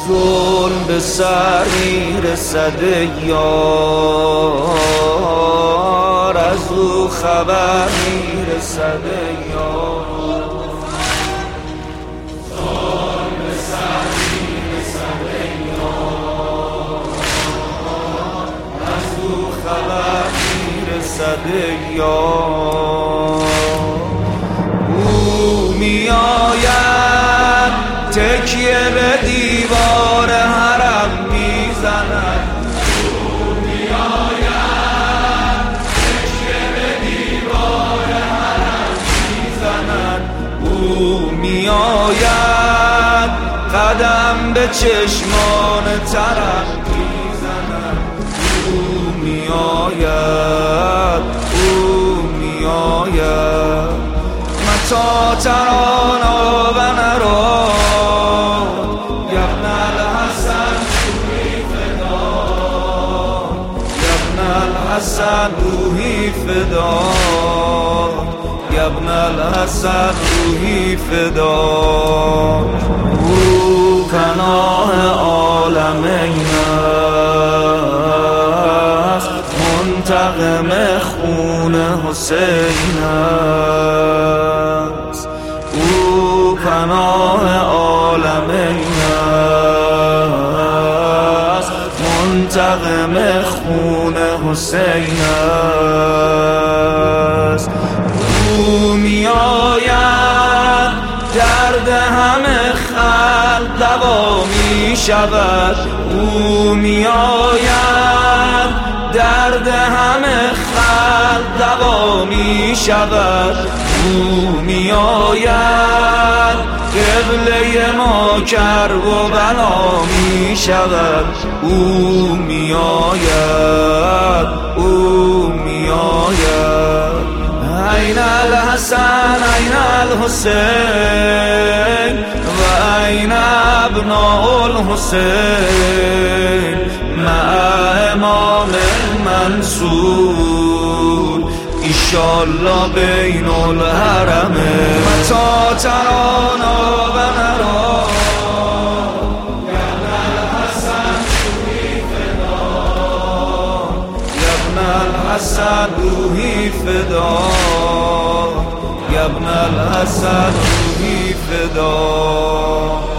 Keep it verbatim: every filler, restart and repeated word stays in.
ظلم به سر میرسد یار، از او خبر میرسد یار. ظلم به سر میرسد یار، از او خبر میرسد یار. او میآید تکیه به دیوار حرم میزند، او میآید تکیه به دیوار حرم میزند. او میآید قدم به چشمان طرف میزند. او میآید او میآید متى ترانا و نرا یا ابن الحسن روحی فدا، یا ابن الحسن روحی فدا، یا ابن الحسن روحی فدا. او پناه عالمین است، منتقم خون حسین است. او پناه عالمین است، منتقم خون حسین است. او میآید درد همه خلق دوا می شود. او میآید درد همه خلق دوا می شود. او میآید قبله ما کرب و بلا می شود. او میآید او میآید. این الحسن این الحسین و این ابناء الحسین مع امام منصور ایشالله بین الحرم. متى ترانا و نرا یا ابن الحسن روحی فدا، یا ابن الحسن روحی فدا، یا ابن الحسن روحی فدا.